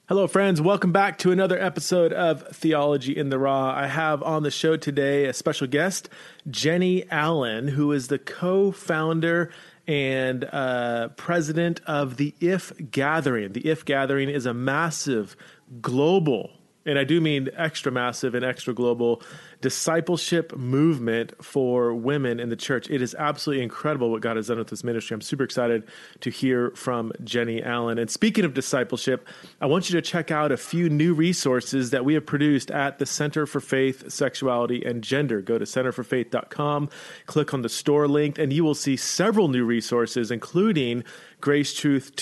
Hello, friends. Welcome back to another episode of Theology in the Raw. I have on the show today a special guest, Jennie Allen, who is the co-founder and president of the IF Gathering. The IF Gathering is a massive global, and I do mean extra massive and extra global, discipleship movement for women in the church. It is absolutely incredible what God has done with this ministry. I'm super excited to hear from Jennie Allen. And speaking of discipleship, I want you to check out a few new resources that we have produced at the Center for Faith, Sexuality, and Gender. Go to centerforfaith.com, click on the store link, and you will see several new resources, including Grace Truth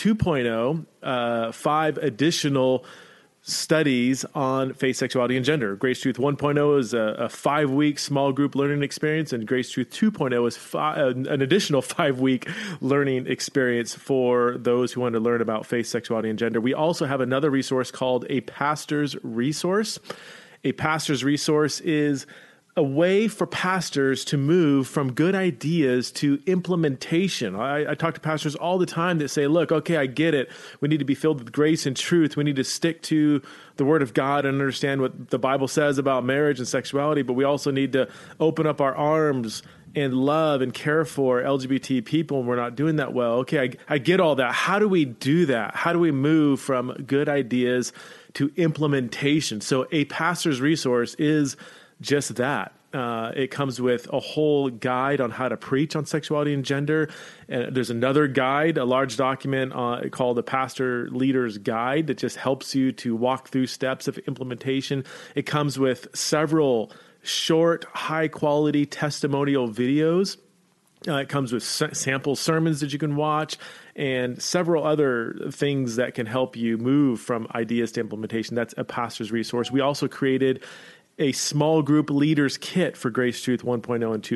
2.0, 5 additional studies on faith, sexuality, and gender. Grace Truth 1.0 is a 5-week small group learning experience, and Grace Truth 2.0 is an additional 5-week learning experience for those who want to learn about faith, sexuality, and gender. We also have another resource called a pastor's resource. A pastor's resource is a way for pastors to move from good ideas to implementation. I talk to pastors all the time that say, look, okay, I get it. We need to be filled with grace and truth. We need to stick to the Word of God and understand what the Bible says about marriage and sexuality, but we also need to open up our arms and love and care for LGBT people, and we're not doing that well. Okay, I get all that. How do we do that? How do we move from good ideas to implementation? So a pastor's resource is just that. It comes with a whole guide on how to preach on sexuality and gender. And there's another guide, a large document called the Pastor Leader's Guide that just helps you to walk through steps of implementation. It comes with several short, high-quality testimonial videos. It comes with sample sermons that you can watch and several other things that can help you move from ideas to implementation. That's a pastor's resource. We also created a small group leaders kit for Grace Truth 1.0 and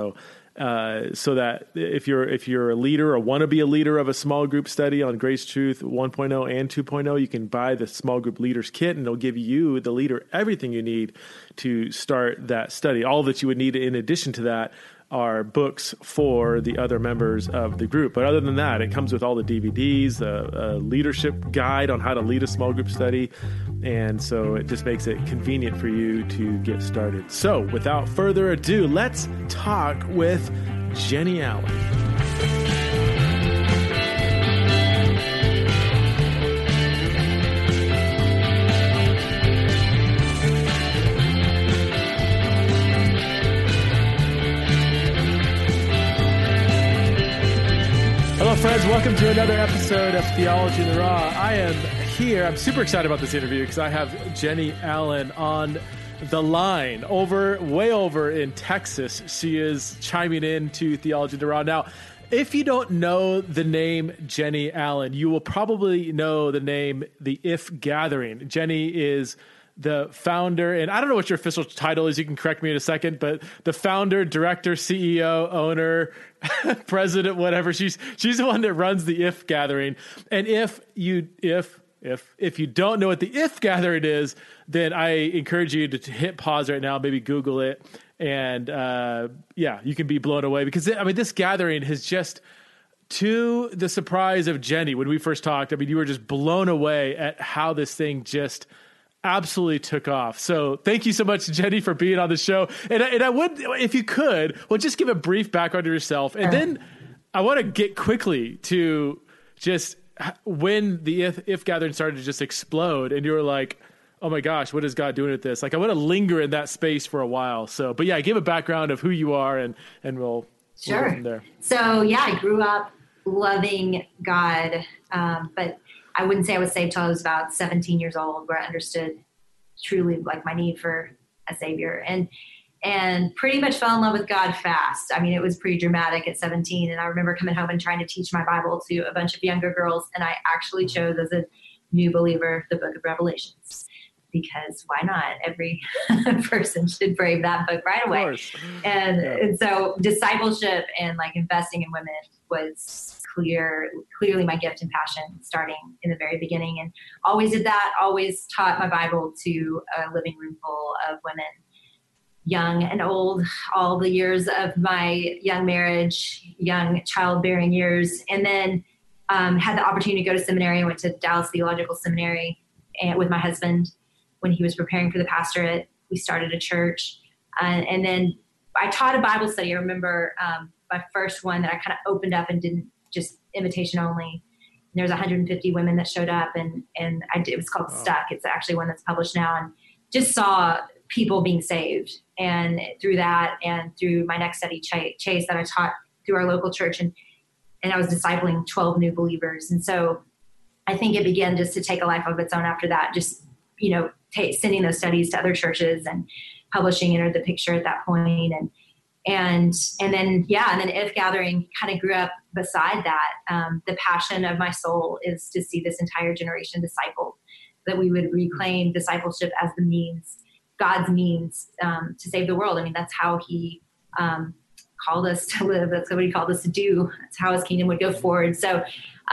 2.0. So that if you're a leader or want to be a leader of a small group study on Grace Truth 1.0 and 2.0, you can buy the small group leaders kit, and it'll give you, the leader, everything you need to start that study. All that you would need in addition to that are books for the other members of the group. But other than that, it comes with all the DVDs, a leadership guide on how to lead a small group study. And so it just makes it convenient for you to get started. So without further ado, let's talk with Jennie Allen. Hello, friends. Welcome to another episode of Theology in the Raw. I am here. I'm super excited about this interview because I have Jennie Allen on the line way over in Texas. She is chiming in to Theology in the Raw. Now, if you don't know the name Jennie Allen, you will probably know the name The IF Gathering. Jennie is the founder, and I don't know what your official title is. You can correct me in a second, but the founder, director, CEO, owner, president, whatever. She's the one that runs the IF Gathering. And if you don't know what the IF Gathering is, then I encourage you to hit pause right now, maybe Google it, and you can be blown away because this gathering has just, to the surprise of Jennie when we first talked, you were just blown away at how this thing just absolutely took off. So thank you so much, Jennie, for being on the show. And I would, if you could, just give a brief background to yourself. And then I want to get quickly to just when the IF Gathering started to just explode and you were like, oh my gosh, what is God doing with this? I want to linger in that space for a while. So, but give a background of who you are and we'll go from there. So I grew up loving God, but I wouldn't say I was saved till I was about 17 years old, where I understood truly my need for a savior and pretty much fell in love with God fast. It was pretty dramatic at 17. And I remember coming home and trying to teach my Bible to a bunch of younger girls. And I actually chose as a new believer, the book of Revelations, because why not? Every person should brave that book right away. And so discipleship and investing in women was clearly my gift and passion starting in the very beginning, and always did that, always taught my Bible to a living room full of women, young and old, all the years of my young marriage, young childbearing years, and then had the opportunity to go to seminary. I went to Dallas Theological Seminary and with my husband, when he was preparing for the pastorate, we started a church. And then I taught a Bible study. I remember my first one that I kind of opened up and didn't just invitation only. And there was 150 women that showed up, and it was called Stuck. It's actually one that's published now, and just saw people being saved. And through that, and through my next study, Chase, that I taught through our local church, and I was discipling 12 new believers. And so I think it began just to take a life of its own after that, just, sending those studies to other churches, and publishing entered the picture at that point. And then If Gathering kind of grew up beside that. The passion of my soul is to see this entire generation discipled, that we would reclaim discipleship as the means, God's means, to save the world. I mean, that's how he called us to live. That's what he called us to do. That's how his kingdom would go forward. So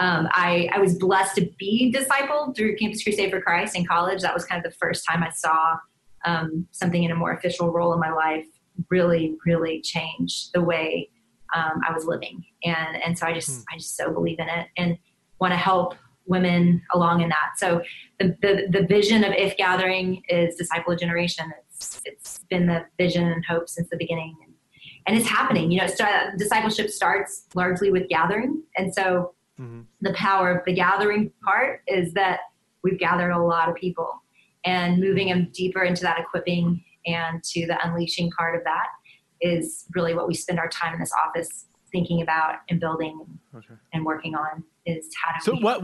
I was blessed to be discipled through Campus Crusade for Christ in college. That was kind of the first time I saw something in a more official role in my life really, really change the way I was living. And so I just so believe in it and want to help women along in that. So the vision of If Gathering is disciple a generation. It's been the vision and hope since the beginning. And it's happening. Discipleship starts largely with gathering. And so the power of the gathering part is that we've gathered a lot of people, and moving them deeper into that equipping and to the unleashing part of that is really what we spend our time in this office thinking about and building and working on, is how to. So what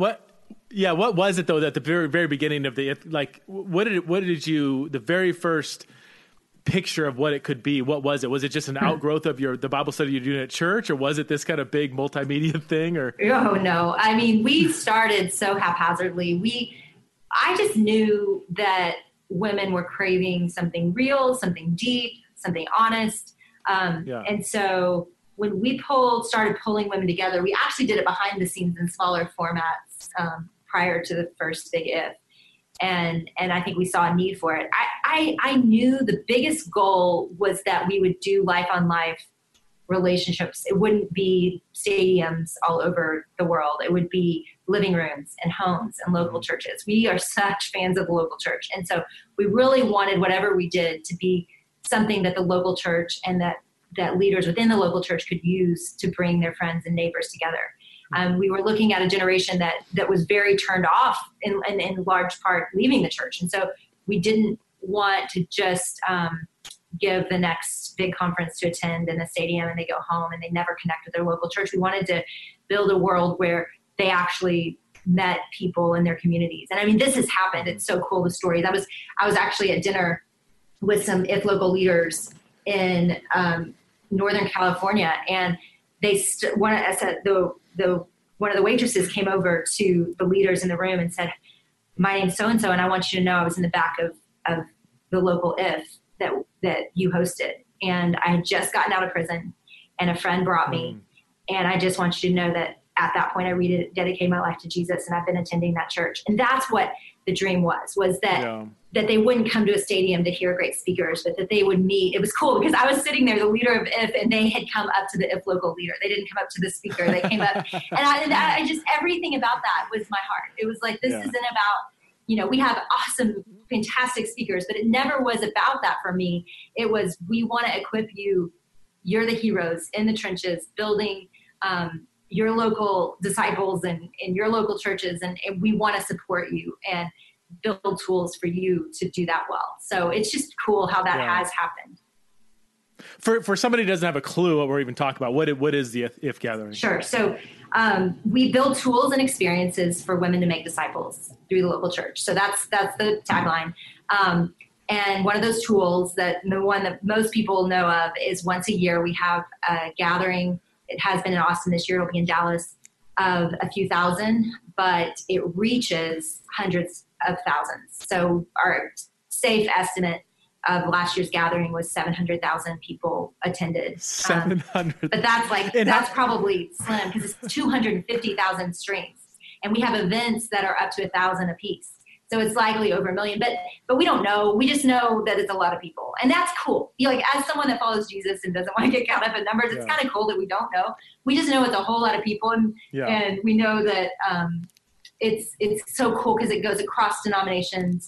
was it though at the very, very beginning of what did you, the very first picture of what it could be, what was it? Was it just an outgrowth of the Bible study you're doing at church, or was it this kind of big multimedia thing? Or oh no, I mean, we started so haphazardly. I just knew that women were craving something real, something deep, something honest. And so when we started pulling women together, we actually did it behind the scenes in smaller formats prior to the first Big If. And I think we saw a need for it. I knew the biggest goal was that we would do life on life relationships. It wouldn't be stadiums all over the world. It would be living rooms and homes and local churches. We are such fans of the local church. And so we really wanted whatever we did to be something that the local church and that leaders within the local church could use to bring their friends and neighbors together. We were looking at a generation that was very turned off in large part leaving the church. And so we didn't want to just give the next big conference to attend in a stadium and they go home and they never connect with their local church. We wanted to build a world where they actually met people in their communities. And I mean, this has happened. It's so cool, the stories. I was actually at dinner with some If local leaders in Northern California, and one of the waitresses came over to the leaders in the room and said, "My name's so-and-so, and I want you to know I was in the back of the local If that you hosted. And I had just gotten out of prison, and a friend brought me. And I just want you to know that at that point I rededicated my life to Jesus, and I've been attending that church." And that's what the dream was that they wouldn't come to a stadium to hear great speakers, but that they would meet. It was cool because I was sitting there, the leader of If, and they had come up to the If local leader. They didn't come up to the speaker. They came up, and I just, everything about that was my heart. It was like, this isn't about, we have awesome, fantastic speakers, but it never was about that for me. It was, we want to equip you. You're the heroes in the trenches, building your local disciples and your local churches, and we want to support you and build tools for you to do that well. So it's just cool how that has happened. For somebody who doesn't have a clue what we're even talking about, what is the If Gathering? Sure. So we build tools and experiences for women to make disciples through the local church. So that's the tagline. And one of those tools, the one that most people know of, is once a year we have a gathering. It has been in Austin this year. It'll be in Dallas, of a few thousand, but it reaches hundreds of thousands. So our safe estimate of last year's gathering was 700,000 people attended. 700. But that's probably slim because it's 250,000 streams. And we have events that are up to 1,000 a piece. So it's likely over 1 million, but we don't know. We just know that it's a lot of people, and that's cool. As someone that follows Jesus and doesn't want to get caught up in numbers, it's kind of cool that we don't know. We just know it's a whole lot of people, and we know that it's so cool because it goes across denominations.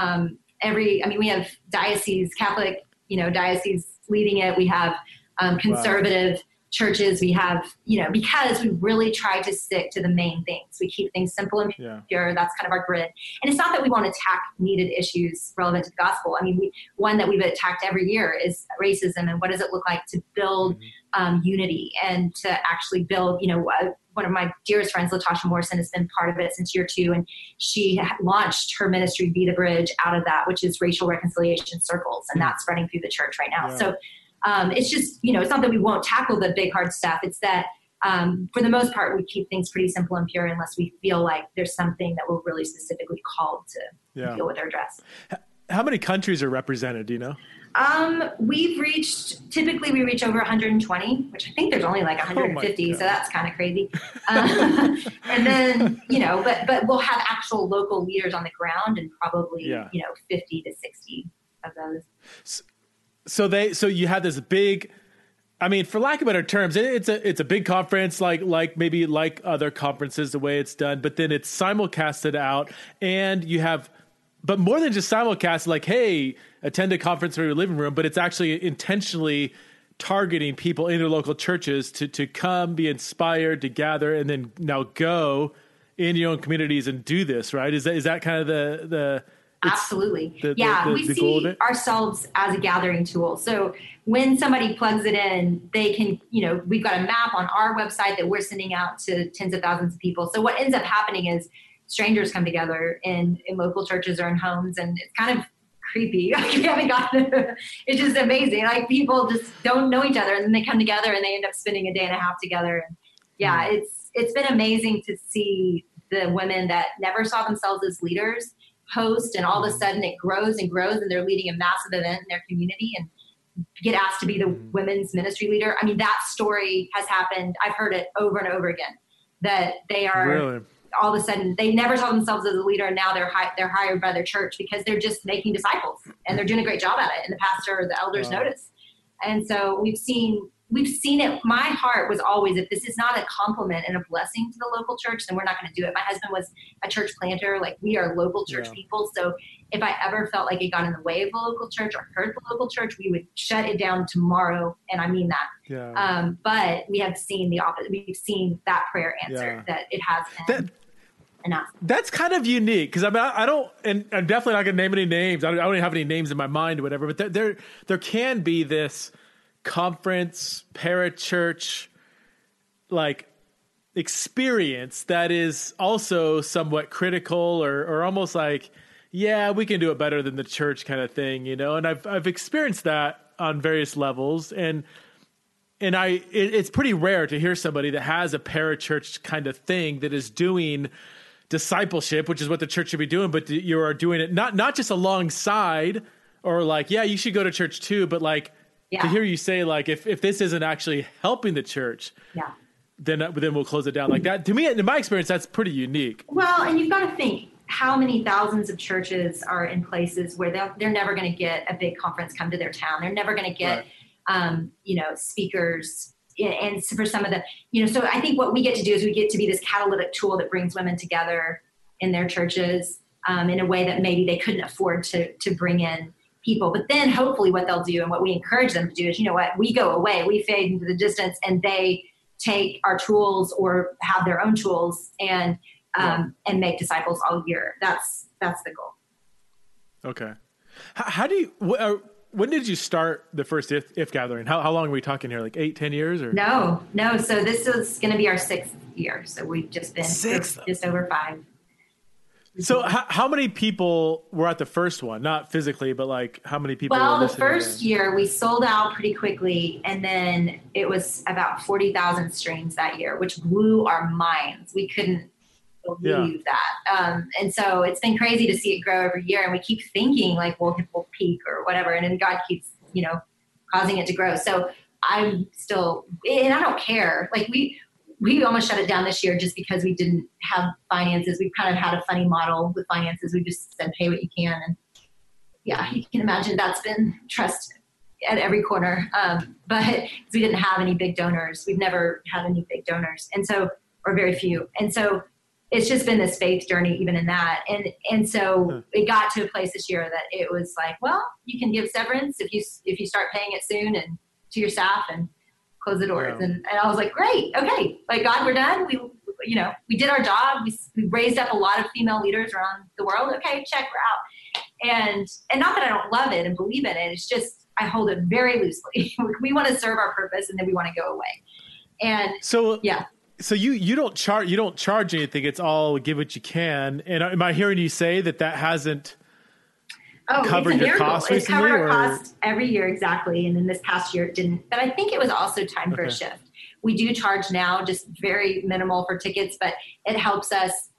We have diocese, Catholic, diocese leading it. We have conservative churches. We have, because we really try to stick to the main things. We keep things simple and pure. That's kind of our grid. And it's not that we want to attack needed issues relevant to the gospel. I mean, one that we've attacked every year is racism, and what does it look like to build unity and to actually build, one of my dearest friends, Latasha Morrison, has been part of it since year 2. And she launched her ministry, Be the Bridge, out of that, which is racial reconciliation circles. And that's running through the church right now. Yeah. So it's just, it's not that we won't tackle the big, hard stuff. It's that for the most part, we keep things pretty simple and pure unless we feel like there's something that we're really specifically called to deal with or address. How many countries are represented? Do you know? Typically we reach over 120, which I think there's only like 150. So that's kind of crazy. And then, but we'll have actual local leaders on the ground and probably, 50 to 60 of those. So you have this big, for lack of better terms, it's a big conference, like maybe like other conferences, the way it's done, but then it's simulcasted out, and you have, but more than just simulcast, like, hey, attend a conference from your living room, but it's actually intentionally targeting people in their local churches to come, be inspired, to gather, and then now go in your own communities and do this, right? Is that kind of the Absolutely. We see ourselves as a gathering tool. So when somebody plugs it in, they can, we've got a map on our website that we're sending out to tens of thousands of people. So what ends up happening is strangers come together in local churches or in homes, and it's kind of creepy. We haven't gotten it's just amazing. Like, people just don't know each other, and then they come together and they end up spending a day and a half together. And it's been amazing to see the women that never saw themselves as leaders host, and all of a sudden it grows and grows, and they're leading a massive event in their community and get asked to be the women's ministry leader. I mean, that story has happened. I've heard it over and over again, that they are really? All of a sudden they never saw themselves as a leader, and now they're hired by their church because they're just making disciples and they're doing a great job at it, and the pastor or the elders notice. And so we've seen it. My heart was always, if this is not a compliment and a blessing to the local church, then we're not going to do it. My husband was a church planter. Like, we are local church people. So if I ever felt like it got in the way of the local church or hurt the local church, we would shut it down tomorrow. And I mean that. Yeah. But we have seen the opposite. We've seen that prayer answered, that it has been enough. That's kind of unique, because I don't, and I'm definitely not going to name any names. I don't even have any names in my mind or whatever, but there can be this conference, parachurch, like, experience that is also somewhat critical or almost like, we can do it better than the church kind of thing, and I've experienced that on various levels, and it's pretty rare to hear somebody that has a parachurch kind of thing that is doing discipleship, which is what the church should be doing, but you are doing it not just alongside, or like, you should go to church too, but like, to hear you say, like, if this isn't actually helping the church, then we'll close it down like that. To me, in my experience, that's pretty unique. Well, and you've got to think how many thousands of churches are in places where they're never going to get a big conference come to their town. They're never going to get, speakers. And for some of the, so I think what we get to do is we get to be this catalytic tool that brings women together in their churches in a way that maybe they couldn't afford to bring in people. But then hopefully what they'll do, and what we encourage them to do, is, we go away, we fade into the distance, and they take our tools or have their own tools and make disciples all year. That's the goal. Okay. How do you, when did you start the first If gathering? How long are we talking here? Like 8-10 years or? No. So this is going to be our 6th year. So we've just been just over 5. So how many people were at the first one? Not physically, but like how many people? Well, the first year we sold out pretty quickly, and then it was about 40,000 streams that year, which blew our minds. We couldn't believe that. And so it's been crazy to see it grow every year, and we keep thinking like we'll peak or whatever, and then God keeps, causing it to grow. So I'm still, and I don't care. Like, we almost shut it down this year just because we didn't have finances. We've kind of had a funny model with finances. We just said, pay what you can. And you can imagine that's been trust at every corner. But we didn't have any big donors. We've never had any big donors. And so, or very few. And so it's just been this faith journey, even in that. And so it got to a place this year that it was like, well, you can give severance if you start paying it soon and to your staff and close the doors. Yeah. And I was like, great. Okay. Like, God, we're done. We did our job. We raised up a lot of female leaders around the world. Okay, check, we're out. And not that I don't love it and believe in it. It's just, I hold it very loosely. We want to serve our purpose and then we want to go away. And so, yeah. So you don't charge anything. It's all give what you can. And am I hearing you say that hasn't covered your costs recently? It's covered our costs every year, exactly. And then this past year it didn't. But I think it was also time for a shift. We do charge now, just very minimal for tickets, but it helps us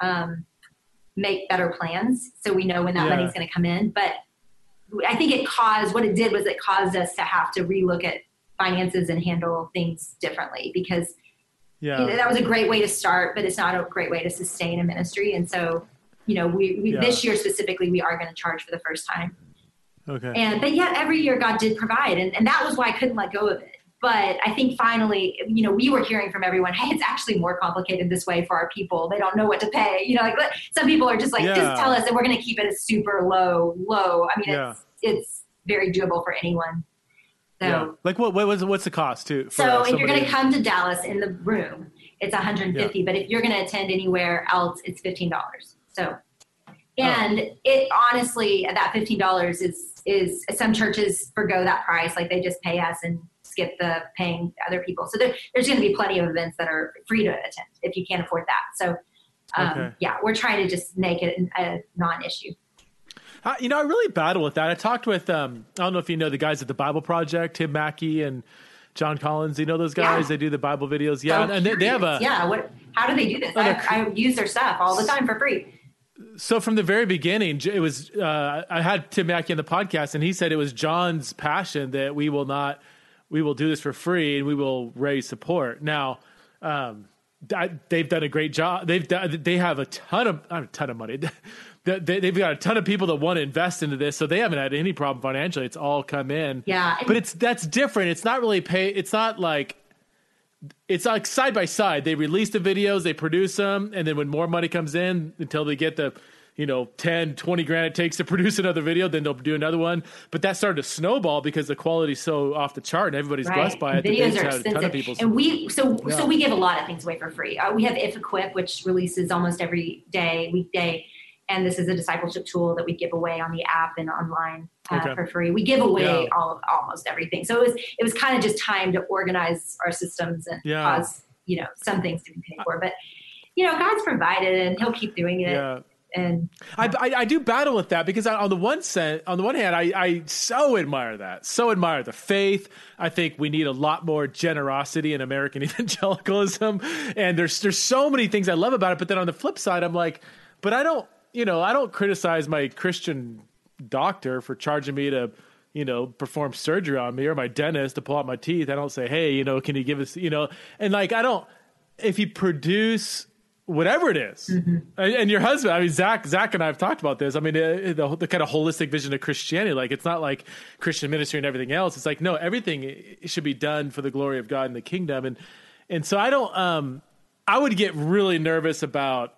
make better plans so we know when that money's going to come in. But I think it caused us to have to relook at finances and handle things differently, because that was a great way to start, but it's not a great way to sustain a ministry. And so, we this year specifically, we are going to charge for the first time. Okay. But yet every year God did provide. And that was why I couldn't let go of it. But I think finally, we were hearing from everyone, hey, it's actually more complicated this way for our people. They don't know what to pay. Some people are just like, just tell us and we're going to keep it a super low. I mean, it's very doable for anyone. So, like what's the cost too? So if you're going to come to Dallas in the room, it's $150. But if you're going to attend anywhere else, it's $15. So, and it honestly, that $15 is some churches forgo that price. Like they just pay us and skip the paying other people. So there's going to be plenty of events that are free to attend if you can't afford that. So we're trying to just make it a non-issue. I really battle with that. I talked with, I don't know if you know the guys at the Bible Project, Tim Mackey and John Collins. You know those guys? Yeah. They do the Bible videos. Yeah. So and they have how do they do this? I use their stuff all the time for free. So from the very beginning, it was, I had Tim Mackey on the podcast and he said it was John's passion that we will do this for free and we will raise support. Now, they've done a great job. They have a ton of money. They've got a ton of people that want to invest into this, so they haven't had any problem financially. It's all come in. Yeah. But that's different. It's not really it's like side by side. They release the videos, they produce them, and then when more money comes in until they get the 10, 20 grand it takes to produce another video, then they'll do another one. But that started to snowball because the quality's so off the chart and everybody's blessed by it. Videos are expensive. And we give a lot of things away for free. We have If Equip, which releases almost every weekday. And this is a discipleship tool that we give away on the app and online for free. We give away almost everything. So it was kind of just time to organize our systems and cause, some things to be paid for. But, God's provided and he'll keep doing it. Yeah. And I do battle with that because on the one hand, I so admire that. So admire the faith. I think we need a lot more generosity in American evangelicalism. And there's so many things I love about it. But then on the flip side, I'm like, but I don't criticize my Christian doctor for charging me to, perform surgery on me, or my dentist to pull out my teeth. I don't say, hey, can you give us, and like, if you produce whatever it is, and your husband, I mean, Zach and I have talked about this. I mean, the kind of holistic vision of Christianity, like it's not like Christian ministry and everything else. It's like, no, everything should be done for the glory of God and the kingdom. And so I would get really nervous about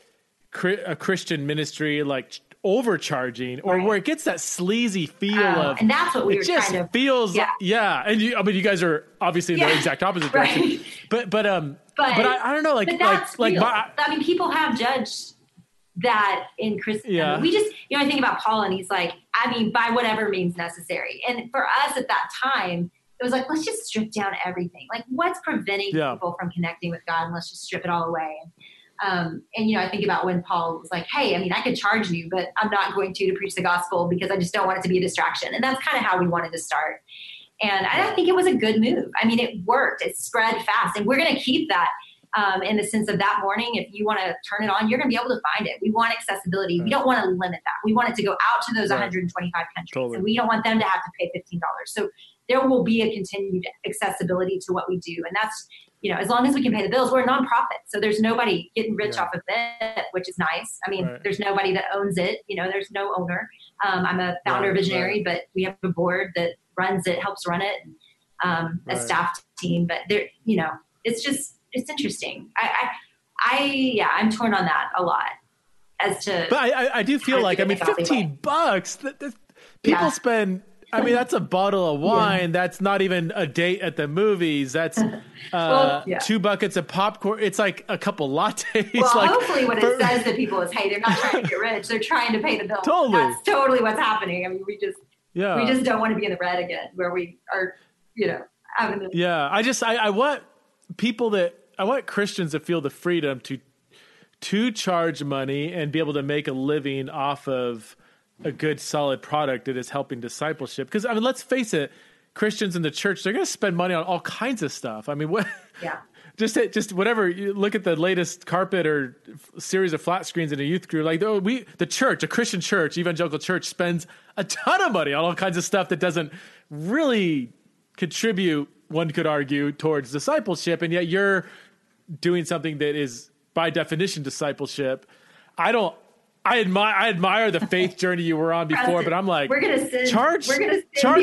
a Christian ministry like overcharging or where it gets that sleasy feel of, and that's what we were just trying to feels and you guys are obviously in the exact opposite direction, but I don't know, I mean, people have judged that in Christendom. We just, I think about Paul and he's like, I mean, by whatever means necessary. And for us at that time, it was like, let's just strip down everything. Like, what's preventing people from connecting with God? And let's just strip it all away. And I think about when Paul was like, hey, I mean, I could charge you, but I'm not going to preach the gospel because I just don't want it to be a distraction. And that's kind of how we wanted to start. And I think it was a good move. I mean, it worked. It spread fast. And we're going to keep that in the sense of that morning. If you want to turn it on, you're going to be able to find it. We want accessibility. We don't want to limit that. We want it to go out to those 125 countries. Totally. And we don't want them to have to pay $15. So there will be a continued accessibility to what we do. And that's, as long as we can pay the bills, we're a nonprofit. So there's nobody getting rich off of it, which is nice. I mean, there's nobody that owns it. There's no owner. I'm a founder visionary, but we have a board that runs it, helps run it, and a staff team. But there, it's interesting. I'm torn on that a lot as to. But I do feel like, I mean, $15, people spend, I mean, that's a bottle of wine. Yeah. That's not even a date at the movies. That's 2 buckets of popcorn. It's like a couple lattes. Well, like, hopefully what it says to people is, hey, they're not trying to get rich. They're trying to pay the bill. Totally. That's totally what's happening. I mean, we just don't want to be in the red again where we are, having this. Yeah. I want Christians to feel the freedom to charge money and be able to make a living off of a good, solid product that is helping discipleship. Because, I mean, let's face it, Christians in the church, they're going to spend money on all kinds of stuff. I mean, what? Yeah. Just whatever. You look at the latest carpet or series of flat screens in a youth group. Like, a Christian church, evangelical church, spends a ton of money on all kinds of stuff that doesn't really contribute, one could argue, towards discipleship. And yet you're doing something that is, by definition, discipleship. I admire the faith journey you were on before, but I'm like, we're gonna send, charge $20,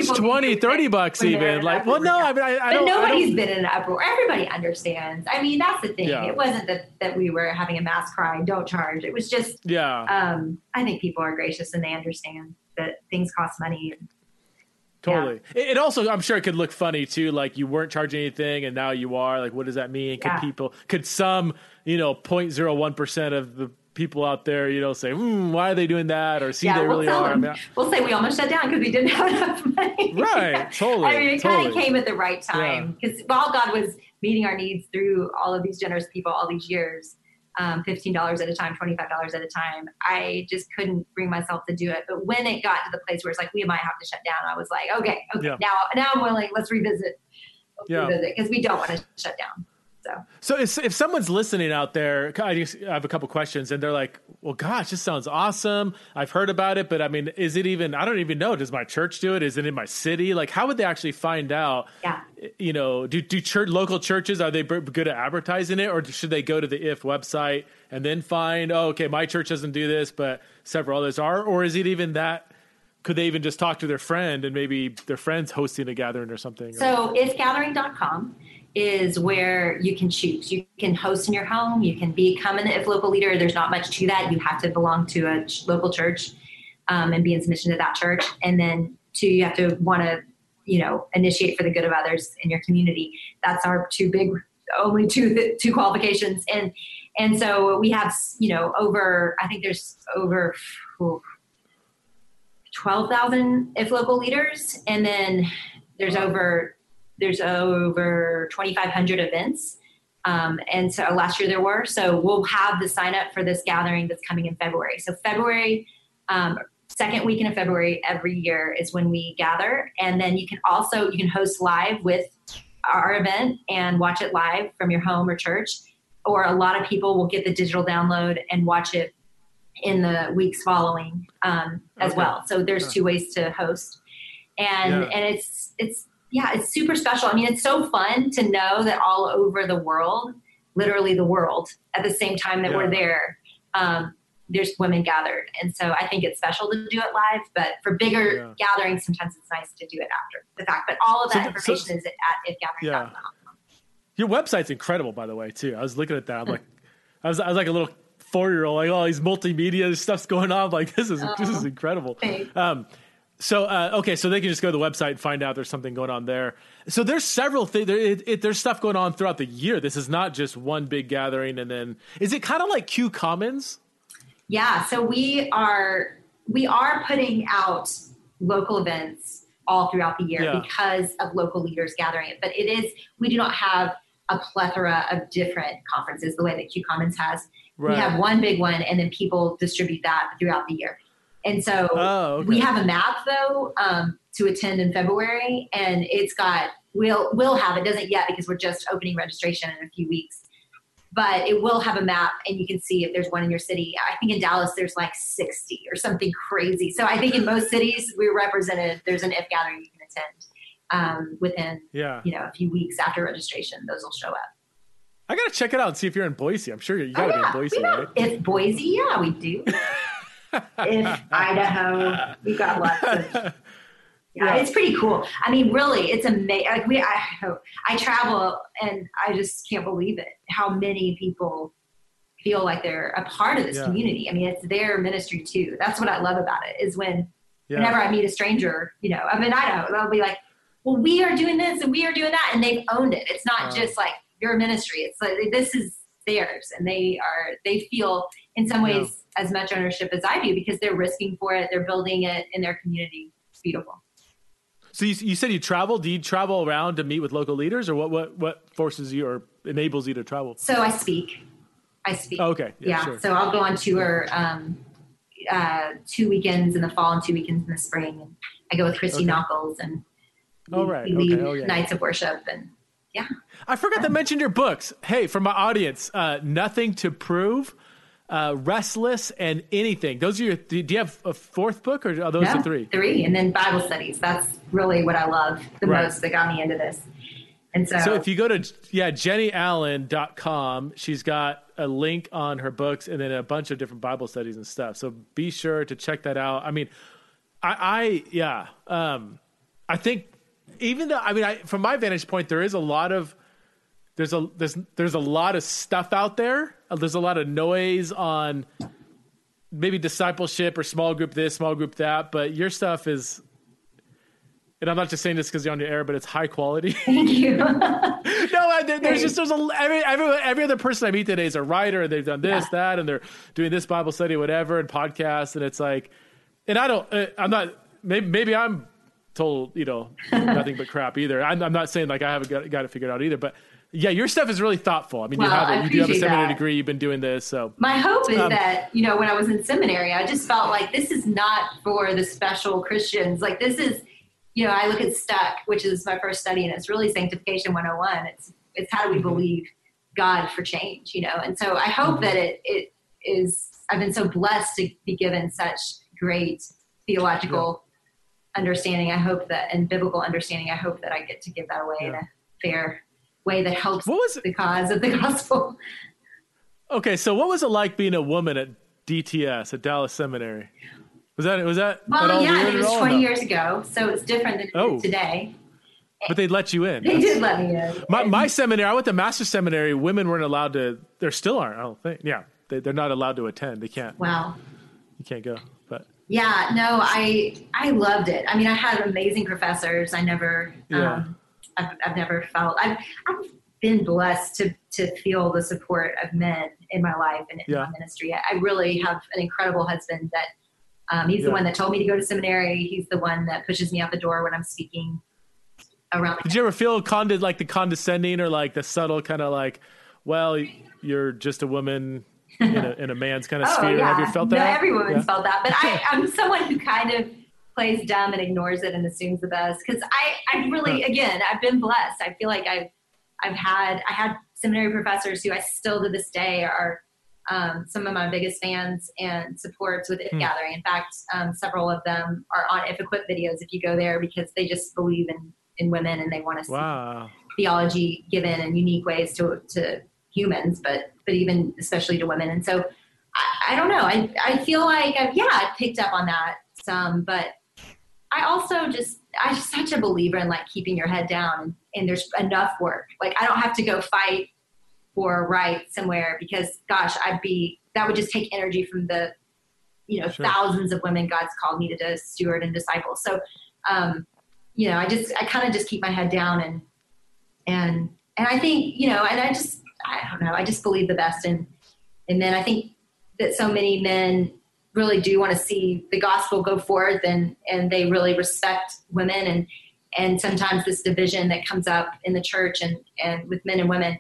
$30 even. Like, well, no, I mean, I don't. Nobody's been in an uproar. Everybody understands. I mean, that's the thing. Yeah. It wasn't that we were having a mass cry, don't charge. It was just, I think people are gracious and they understand that things cost money. Totally. Yeah. It also, I'm sure it could look funny too. Like you weren't charging anything and now you are. Like, what does that mean? Could some, 0.01% of the people out there, say, why are they doing that? Or they really are. We'll say we almost shut down because we didn't have enough money. Right. Totally. I mean, it kind of came at the right time because while God was meeting our needs through all of these generous people all these years, $15 at a time, $25 at a time, I just couldn't bring myself to do it. But when it got to the place where it's like, we might have to shut down, I was like, okay, now I'm willing, let's revisit because we don't want to shut down. So if someone's listening out there, I have a couple questions and they're like, well, gosh, this sounds awesome. I've heard about it, but I mean, is it even, I don't even know. Does my church do it? Is it in my city? Like, how would they actually find out? Yeah. Do local churches, are they good at advertising it, or should they go to the IF website and then find, my church doesn't do this, but several others are? Or is it even that? Could they even just talk to their friend and maybe their friend's hosting a gathering or something? So ifgathering.com is where you can choose. You can host in your home. You can become an IF local leader. There's not much to that. You have to belong to a local church and be in submission to that church. And then 2, you have to want to, initiate for the good of others in your community. That's our only two qualifications. And so we have, I think there's over 12,000 IF local leaders. And then there's over 2,500 events. And so last year there were, so we'll have the sign up for this gathering that's coming in February. So February, second weekend of February every year is when we gather. And then you can host live with our event and watch it live from your home or church. Or a lot of people will get the digital download and watch it in the weeks following as well. So there's 2 ways to host. And it's super special. I mean, it's so fun to know that all over the world, literally the world, at the same time that we're there, there's women gathered. And so I think it's special to do it live, but for bigger gatherings, sometimes it's nice to do it after the fact. But all of that information is at ifgathering.com. Your website's incredible, by the way, too. I was looking at that. I'm like, I was like a little 4-year-old, like, all these multimedia stuff's going on. I'm like, this is incredible. So they can just go to the website and find out there's something going on there. So there's several things. There's stuff going on throughout the year. This is not just one big gathering. And then, is it kind of like Q Commons? Yeah. So we are putting out local events all throughout the year because of local leaders gathering it. But we do not have a plethora of different conferences the way that Q Commons has. Right. We have one big one, and then people distribute that throughout the year. And so we have a map though to attend in February, and we'll have, it doesn't yet because we're just opening registration in a few weeks, but it will have a map and you can see if there's one in your city. I think in Dallas there's like 60 or something crazy. So I think in most cities we're represented. There's an IF gathering you can attend within a few weeks after registration. Those will show up. I gotta check it out and see if you're in Boise. I'm sure you gotta be in Boise, right? If Boise, we do. If Idaho, we got lots of. It's pretty cool. I mean, really, it's amazing. Like I travel and I just can't believe it. How many people feel like they're a part of this community. I mean, it's their ministry too. That's what I love about it is whenever I meet a stranger, you know, I mean, I know they'll be like, well, we are doing this and we are doing that. And they've owned it. It's not just like your ministry. It's like, this is theirs. And they feel in some ways as much ownership as I do because they're risking for it. They're building it in their community. It's beautiful. So you said you travel. Do you travel around to meet with local leaders, or what forces you or enables you to travel? So I speak. Oh, okay. Yeah. Sure. So I'll go on tour 2 weekends in the fall and 2 weekends in the spring. And I go with Christy Nockels and we lead nights of worship and I forgot to mention your books. Hey, for my audience, Nothing to Prove, Restless, and Anything. Those are do you have a fourth book, or are those the three? Three, and then Bible studies. That's really what I love the most that got me into this. And so if you go to JennyAllen.com, she's got a link on her books and then a bunch of different Bible studies and stuff. So be sure to check that out. I mean, I think even though, I mean, from my vantage point, there is a lot of, there's a lot of stuff out there. There's a lot of noise on maybe discipleship or small group this, small group that, but your stuff is, and I'm not just saying this because you're on the air, but it's high quality. Thank you. There's every other person I meet today is a writer, and they've done this, that, and they're doing this Bible study, whatever, and podcasts, and it's like, and I'm not, maybe I'm told, nothing but crap either. I'm not saying like I haven't got it figured out either, but yeah, your stuff is really thoughtful. I mean, you do have a seminary degree, you've been doing this. So my hope is that, when I was in seminary, I just felt like this is not for the special Christians. Like this is, I look at Stuck, which is my first study, and it's really Sanctification 101. It's how do we believe God for change, And so I hope that it is, I've been so blessed to be given such great theological understanding. I hope that, and biblical understanding, I hope that I get to give that away in a fair way that helps the cause of the gospel. Okay. So what was it like being a woman at DTS, at Dallas Seminary? Was that well, at all weird? It was 20 years ago, so it's different than it is today. But they let you in. They did let me in. My seminary, I went to master's seminary. Women weren't allowed to. There still aren't. I don't think. Yeah, they're not allowed to attend. They can't. Wow. You can't go. But yeah, no, I loved it. I mean, I had amazing professors. I never. I've never felt. I've been blessed to feel the support of men in my life and in my ministry. I really have an incredible husband that. He's the one that told me to go to seminary. He's the one that pushes me out the door when I'm speaking around. Did you ever feel the condescending or like the subtle kind of like, well, you're just a woman in a man's kind of sphere? Yeah. Have you felt that? No, every woman's felt that. But I'm someone who kind of plays dumb and ignores it and assumes the best. Because I really, again, I've been blessed. I feel like I had seminary professors who I still to this day are some of my biggest fans and supports with If Gathering. In fact, several of them are on If Equip videos if you go there because they just believe in women and they want to see theology given in unique ways to humans, but even especially to women. And so I don't know. I feel like I picked up on that some, but I also I'm just such a believer in like keeping your head down and there's enough work. Like I don't have to go fight or right somewhere because gosh, that would just take energy from the, thousands of women God's called me to steward and disciple. So, I kind of just keep my head down and I think, I don't know, I just believe the best in men. I think that so many men really do want to see the gospel go forth and they really respect women and sometimes this division that comes up in the church and with men and women,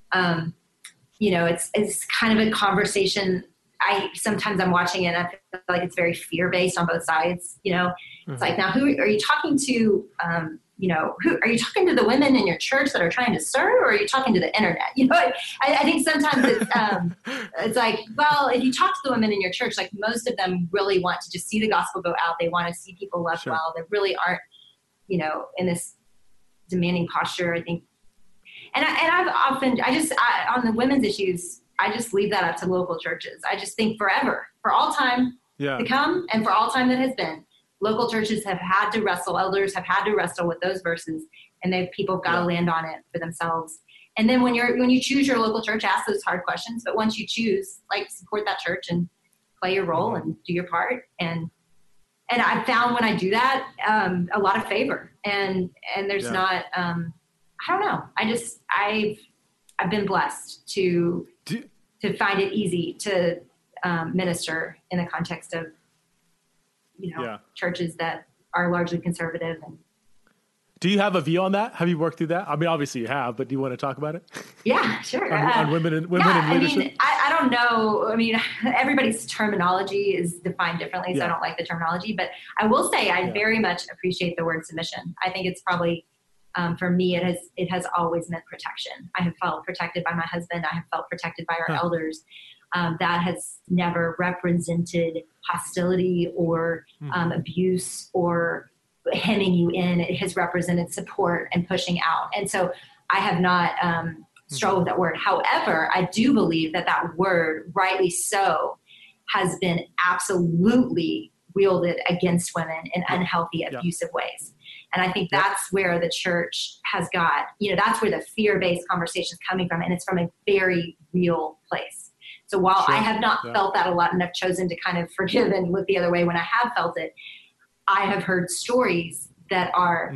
it's kind of a conversation. Sometimes I'm watching it and I feel like it's very fear-based on both sides, It's like, now who are you talking to? Who are you talking to the women in your church that are trying to serve or are you talking to the internet? I think sometimes it's like, well, if you talk to the women in your church, like most of them really want to just see the gospel go out. They want to see people love well. They really aren't, in this demanding posture, I think. And I've often, on the women's issues, I just leave that up to local churches. I just think forever, for all time to come and for all time that has been, local churches have had to wrestle, elders have had to wrestle with those verses and people have got to land on it for themselves. And then when you choose your local church, ask those hard questions. But once you choose, like, support that church and play your role and do your part. And I found when I do that, a lot of favor, and there's not, I don't know. I've been blessed to find it easy to minister in the context of, churches that are largely conservative. And do you have a view on that? Have you worked through that? I mean, obviously you have, but do you want to talk about it? Yeah, sure. on women in leadership? I mean, I don't know. I mean, everybody's terminology is defined differently, so I don't like the terminology. But I will say I very much appreciate the word submission. I think it's probably, for me, it has always meant protection. I have felt protected by my husband. I have felt protected by our elders. That has never represented hostility or abuse or hemming you in. It has represented support and pushing out. And so I have not struggled with that word. However, I do believe that word, rightly so, has been absolutely wielded against women in unhealthy, abusive ways. And I think that's where the church has got, that's where the fear-based conversation is coming from. And it's from a very real place. So while I have not felt that a lot, and I've chosen to kind of forgive and look the other way when I have felt it, I have heard stories that are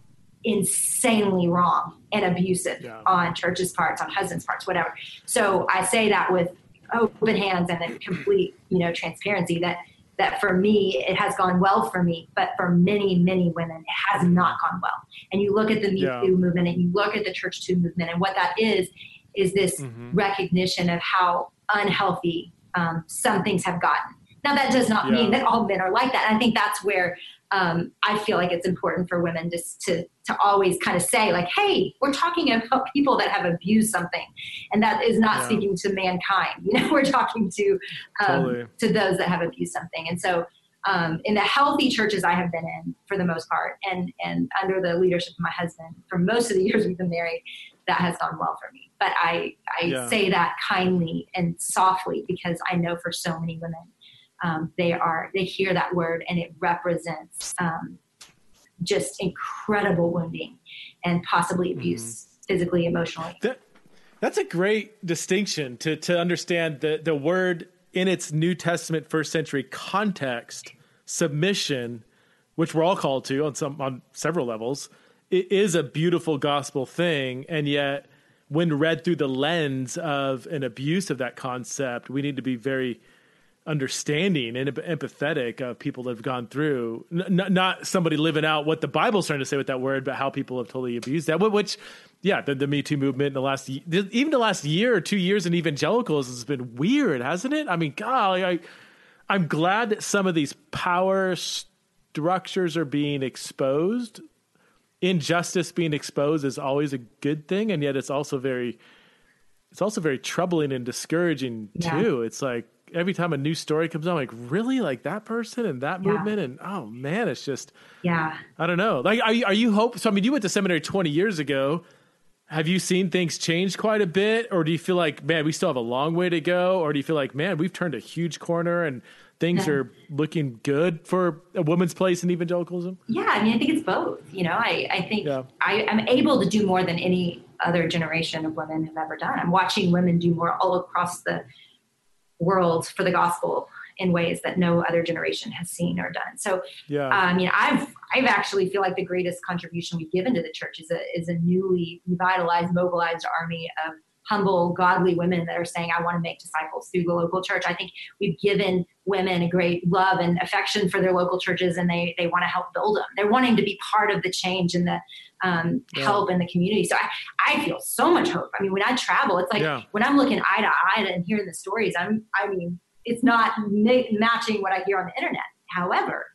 insanely wrong and abusive on churches' parts, on husbands' parts, whatever. So I say that with open hands and a complete, transparency that for me, it has gone well for me, but for many, many women, it has not gone well. And you look at the Me Too movement and you look at the Church Too movement, and what that is this recognition of how unhealthy some things have gotten. Now, that does not mean that all men are like that. And I think that's where I feel like it's important for women just to always kind of say, like, hey, we're talking about people that have abused something. And that is not speaking to mankind. We're talking to those that have abused something. And so in the healthy churches I have been in, for the most part, and under the leadership of my husband, for most of the years we've been married, that has gone well for me. But I say that kindly and softly, because I know for so many women, they hear that word and it represents just incredible wounding and possibly abuse, physically, emotionally. That's a great distinction to understand the word in its New Testament first century context. Submission, which we're all called to on several levels, it is a beautiful gospel thing, and yet when read through the lens of an abuse of that concept, we need to be very understanding and empathetic of people that have gone through, not somebody living out what the Bible's trying to say with that word, but how people have totally abused that, which, the Me Too movement in the last year or 2 years in evangelicals has been weird, hasn't it? I mean, golly, I'm glad that some of these power structures are being exposed. Injustice being exposed is always a good thing, and yet it's also very troubling and discouraging too. It's like, every time a new story comes out, I'm like, really? Like that person and that movement? And oh man, it's just, I don't know. Like, are you hopeful? So, I mean, you went to seminary 20 years ago. Have you seen things change quite a bit? Or do you feel like, man, we still have a long way to go? Or do you feel like, man, we've turned a huge corner and things are looking good for a woman's place in evangelicalism? Yeah. I mean, I think it's both. I think I'm able to do more than any other generation of women have ever done. I'm watching women do more all across the world for the gospel in ways that no other generation has seen or done. So, I mean, I've actually feel like the greatest contribution we've given to the church is a newly revitalized, mobilized army of humble, godly women that are saying, I want to make disciples through the local church. I think we've given women a great love and affection for their local churches, and they want to help build them. They're wanting to be part of the change and the help in the community. So I feel so much hope. I mean, when I travel, it's like when I'm looking eye to eye and hearing the stories, I mean, it's not matching what I hear on the internet. However,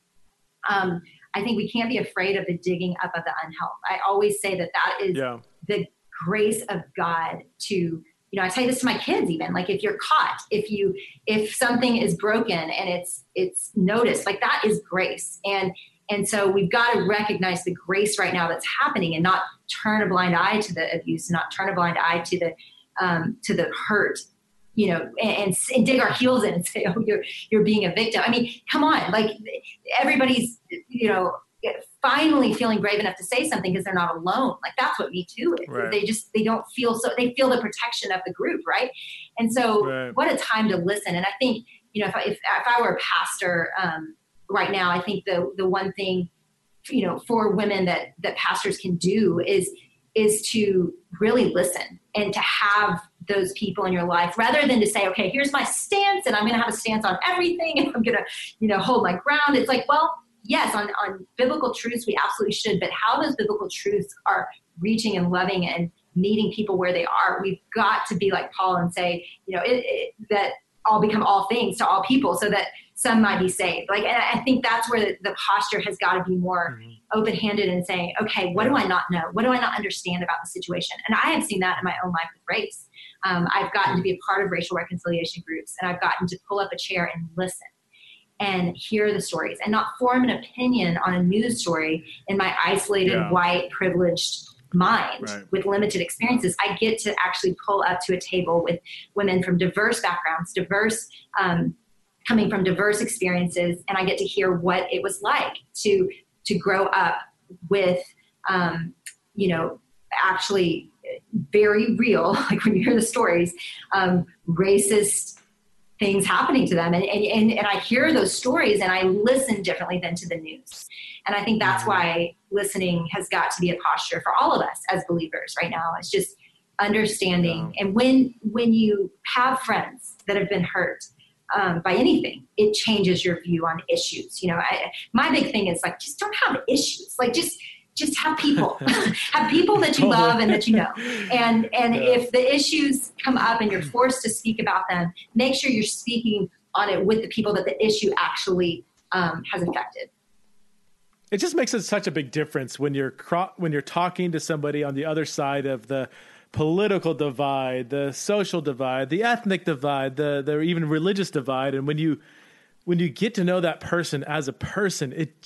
I think we can't be afraid of the digging up of the unhealth. I always say that is the grace of God to, I tell you this to my kids, even like, if you're caught, if something is broken and it's noticed, like that is grace. And so we've got to recognize the grace right now that's happening and not turn a blind eye to the abuse, not turn a blind eye to the hurt, and dig our heels in and say, oh, you're being a victim. I mean, come on, like everybody's, finally feeling brave enough to say something because they're not alone. Like that's what Me Too is. Right. They don't feel so, they feel the protection of the group. Right. And so what a time to listen. And I think, if I were a pastor right now, I think the one thing, for women that pastors can do is to really listen and to have those people in your life rather than to say, okay, here's my stance and I'm going to have a stance on everything and I'm going to, hold my ground. It's like, well, yes, on biblical truths, we absolutely should, but how those biblical truths are reaching and loving and meeting people where they are, we've got to be like Paul and say, that all become all things to all people so that some might be saved. Like, and I think that's where the posture has got to be more open-handed and saying, okay, what do I not know? What do I not understand about the situation? And I have seen that in my own life with race. I've gotten to be a part of racial reconciliation groups, and I've gotten to pull up a chair and listen and hear the stories and not form an opinion on a news story in my isolated, white, privileged mind with limited experiences. I get to actually pull up to a table with women from diverse backgrounds, coming from diverse experiences, and I get to hear what it was like to grow up with, actually very real, like when you hear the stories, racist things happening to them. And I hear those stories and I listen differently than to the news. And I think that's why listening has got to be a posture for all of us as believers right now. It's just understanding. And when you have friends that have been hurt by anything, it changes your view on issues. My big thing is like, just don't have issues. Like just have people, have people that you love and that you know. And if the issues come up and you're forced to speak about them, make sure you're speaking on it with the people that the issue actually has affected. It just makes it such a big difference when you're talking to somebody on the other side of the political divide, the social divide, the ethnic divide, the even religious divide. And when you get to know that person as a person, it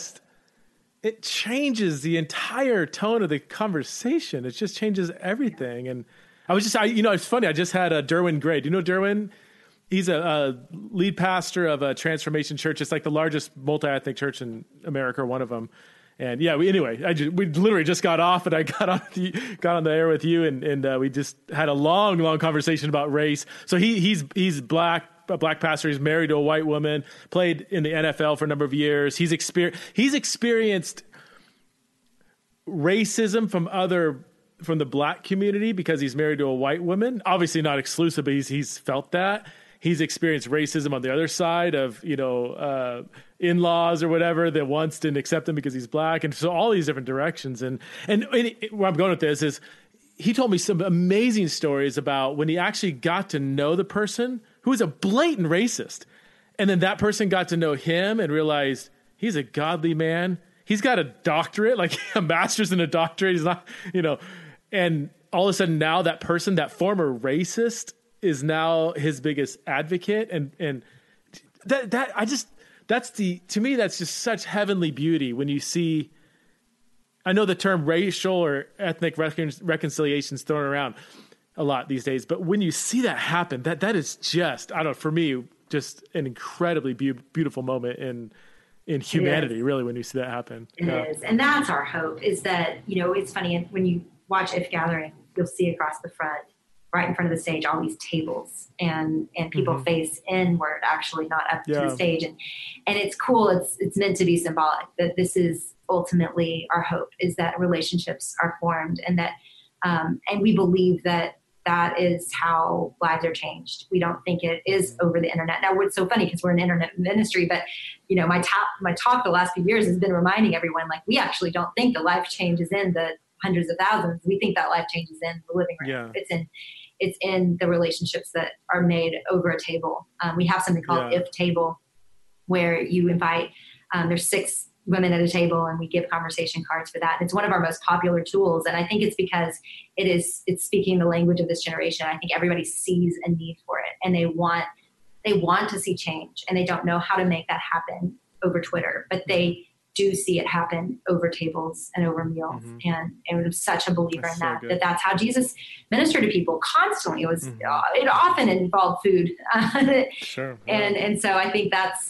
changes the entire tone of the conversation. It just changes everything. And it's funny. I just had Derwin Gray. Do you know Derwin? He's a lead pastor of a Transformation Church. It's like the largest multi-ethnic church in America, one of them. And we literally just got off, and I got on the air with you, and we just had a long conversation about race. So he's black. A black pastor. He's married to a white woman, played in the NFL for a number of years. He's experienced racism from the black community because he's married to a white woman. Obviously not exclusive, but he's felt that. He's experienced racism on the other side of, in-laws or whatever that once didn't accept him because he's black. And so all these different directions. And where I'm going with this is he told me some amazing stories about when he actually got to know the person who was a blatant racist. And then that person got to know him and realized he's a godly man. He's got a doctorate, like a master's and a doctorate. He's not, and all of a sudden now that person, that former racist, is now his biggest advocate. And to me, that's just such heavenly beauty when you see, I know the term racial or ethnic reconciliation is thrown around a lot these days, but when you see that happen, that is just, I don't know, for me, just an incredibly beautiful moment in humanity, really, when you see that happen. It is. And that's our hope, is that, it's funny, when you watch If Gathering, you'll see across the front, right in front of the stage, all these tables and people face inward, actually not up to the stage. And it's cool. It's meant to be symbolic that this is ultimately our hope, is that relationships are formed, and that, and we believe that is how lives are changed. We don't think it is over the internet. Now, it's so funny because we're an internet ministry, but my talk the last few years has been reminding everyone, like, we actually don't think the life change is in the hundreds of thousands. We think that life change is in the living room. Yeah. It's in the relationships that are made over a table. We have something called If Table, where you invite, there's 6 women at a table, and we give conversation cards for that. And it's one of our most popular tools. And I think it's because it's speaking the language of this generation. I think everybody sees a need for it, and they want to see change, and they don't know how to make that happen over Twitter, but they do see it happen over tables and over meals. And I'm such a believer in that, that's how Jesus ministered to people constantly. It often involved food. Sure. And so I think that's,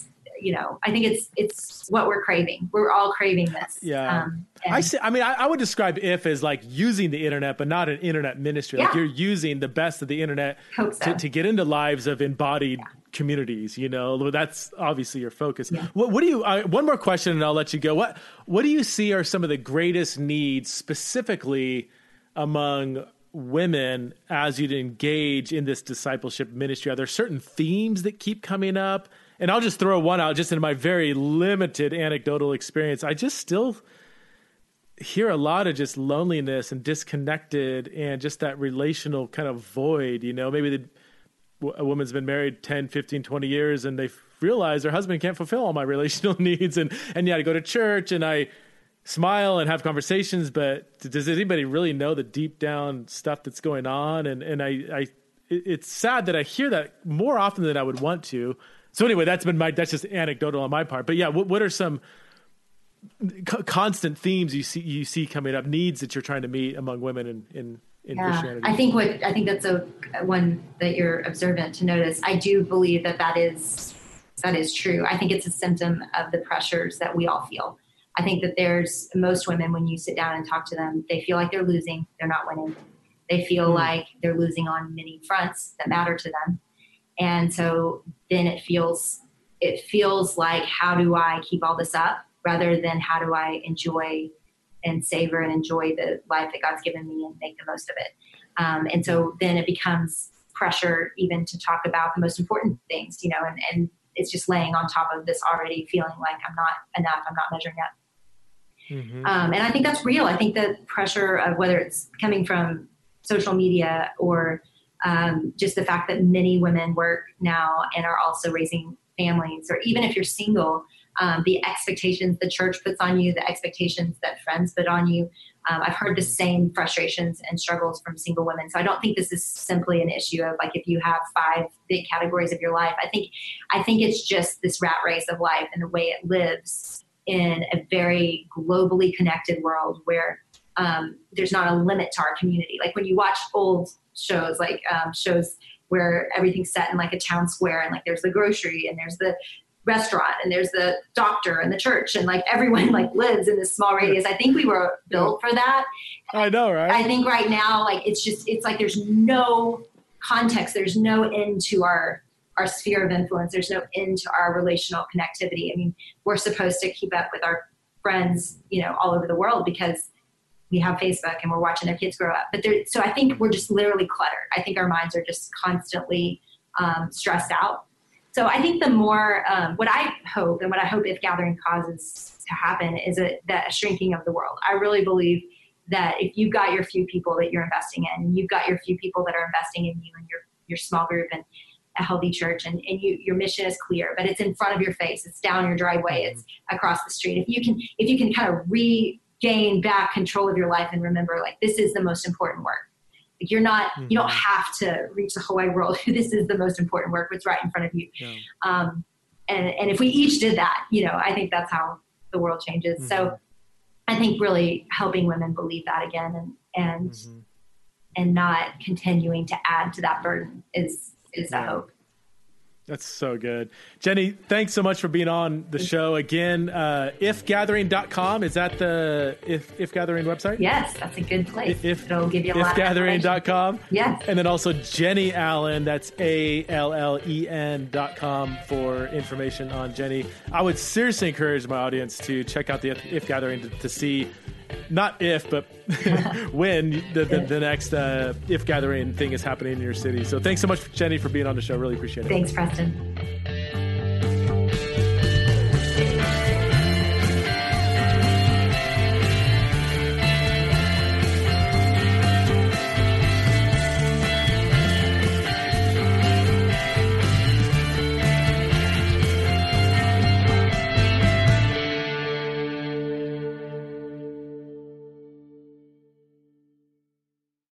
I think it's what we're craving. We're all craving this. Yeah. I would describe IF as like using the internet, but not an internet ministry. Like you're using the best of the internet to get into lives of embodied communities, that's obviously your focus. Yeah. What do you, one more question and I'll let you go. What do you see are some of the greatest needs specifically among women as you engage in this discipleship ministry? Are there certain themes that keep coming up? And I'll just throw one out just in my very limited anecdotal experience. I just still hear a lot of just loneliness and disconnected and just that relational kind of void, maybe a woman's been married 10, 15, 20 years and they realize their husband can't fulfill all my relational needs. And I go to church and I smile and have conversations, but does anybody really know the deep down stuff that's going on? And it's sad that I hear that more often than I would want to. So anyway, that's just anecdotal on my part, but yeah, what are some constant themes you see coming up, needs that you're trying to meet among women in Christianity? I think that's a one that you're observant to notice. I do believe that is true. I think it's a symptom of the pressures that we all feel. I think that most women, when you sit down and talk to them, they feel like they're losing, they're not winning. They feel like they're losing on many fronts that matter to them. And so then it feels like, how do I keep all this up, rather than how do I enjoy and savor and enjoy the life that God's given me and make the most of it. And so then it becomes pressure even to talk about the most important things, and it's just laying on top of this already feeling like I'm not enough, I'm not measuring up. Mm-hmm. And I think that's real. I think the pressure of whether it's coming from social media or just the fact that many women work now and are also raising families, or even if you're single, the expectations the church puts on you, the expectations that friends put on you. I've heard the same frustrations and struggles from single women. So I don't think this is simply an issue of like, if you have 5 big categories of your life. I think it's just this rat race of life and the way it lives in a very globally connected world where there's not a limit to our community. Like when you watch old shows, like shows where everything's set in like a town square, and like there's the grocery and there's the restaurant and there's the doctor and the church, and like everyone like lives in this small radius. I think we were built for that. I know, right? I think right now, like it's like there's no context, there's no end to our sphere of influence, there's no end to our relational connectivity. I mean, we're supposed to keep up with our friends, all over the world because we have Facebook and we're watching their kids grow up. So I think we're just literally cluttered. I think our minds are just constantly stressed out. So I think the more, what I hope If Gathering causes to happen is that shrinking of the world. I really believe that if you've got your few people that you're investing in, and you've got your few people that are investing in you and your small group and a healthy church, and your mission is clear, but it's in front of your face, it's down your driveway, it's across the street. If you can kind of regain back control of your life and remember, like, this is the most important work. Like you don't have to reach the whole wide world. This is the most important work. It's right in front of you. Yeah. And if we each did that, I think that's how the world changes. Mm-hmm. So I think really helping women believe that again and not continuing to add to that burden is the hope. That's so good. Jenny, thanks so much for being on the show again. Ifgathering.com, is that the If Gathering website? Yes, that's a good place. It'll give you a lot of Ifgathering.com. Yes. And then also Jenny Allen, that's ALLEN.com for information on Jenny. I would seriously encourage my audience to check out the If Gathering to see not if, but when the next If Gathering thing is happening in your city. So thanks so much, Jenny, for being on the show. Really appreciate it. Thanks, Preston.